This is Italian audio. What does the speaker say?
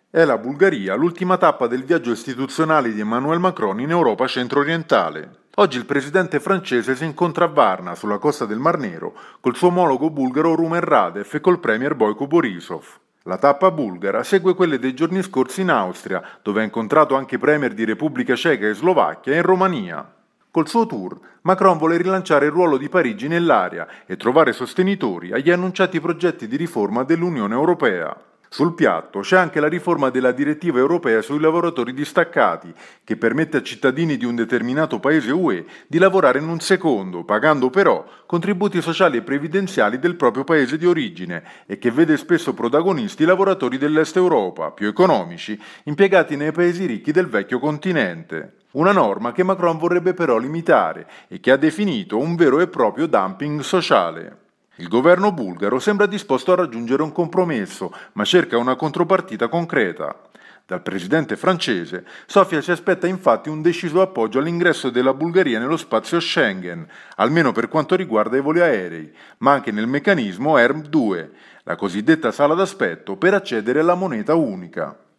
È la Bulgaria l'ultima tappa del viaggio istituzionale di Emmanuel Macron in Europa centro-orientale. Oggi il presidente francese si incontra a Varna, sulla costa del Mar Nero, col suo omologo bulgaro Rumen Radev e col premier Boyko Borisov. La tappa bulgara segue quelle dei giorni scorsi in Austria, dove ha incontrato anche premier di Repubblica Ceca e Slovacchia, e in Romania. Col suo tour, Macron vuole rilanciare il ruolo di Parigi nell'area e trovare sostenitori agli annunciati progetti di riforma dell'Unione Europea. Sul piatto c'è anche la riforma della direttiva europea sui lavoratori distaccati, che permette a cittadini di un determinato paese UE di lavorare in un secondo, pagando però contributi sociali e previdenziali del proprio paese di origine e che vede spesso protagonisti i lavoratori dell'Est Europa, più economici, impiegati nei paesi ricchi del vecchio continente. Una norma che Macron vorrebbe però limitare e che ha definito un vero e proprio dumping sociale. Il governo bulgaro sembra disposto a raggiungere un compromesso, ma cerca una contropartita concreta. Dal presidente francese, Sofia si aspetta infatti un deciso appoggio all'ingresso della Bulgaria nello spazio Schengen, almeno per quanto riguarda i voli aerei, ma anche nel meccanismo ERM2, la cosiddetta sala d'aspetto per accedere alla moneta unica.